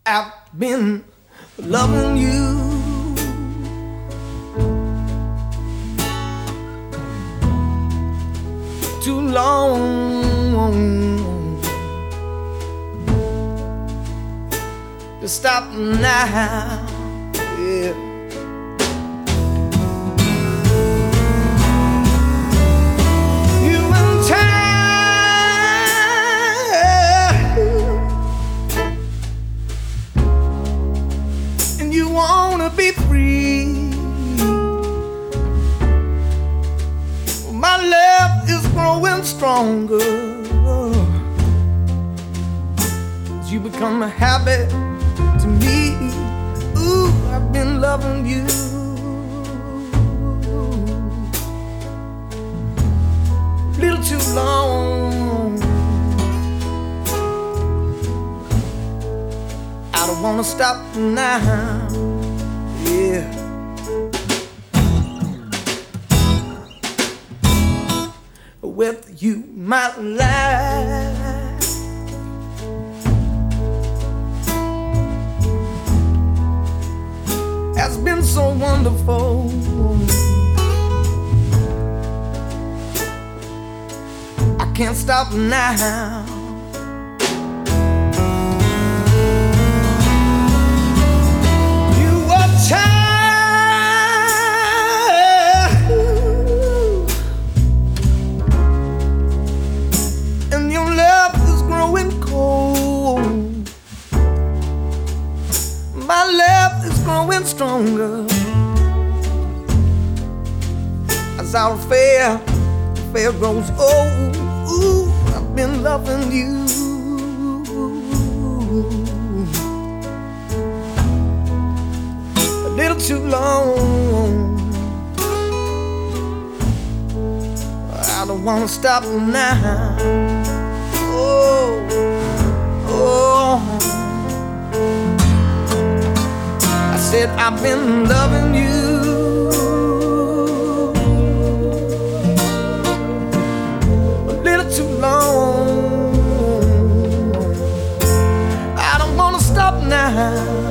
I've been loving you too long to stop now. Yeah. You and time, and you wanna be free. My love is growing stronger as you become a habit to me. Ooh, I've been loving you a little too long. I don't wanna stop now. Yeah. With you, my life has been so wonderful. I can't stop now. You are and your love is growing cold. My love is growing stronger as our affair grows old. Ooh, I've been loving you a little too long. I don't wanna stop now. Oh, oh. I said I've been loving you a little too long. I don't wanna stop now.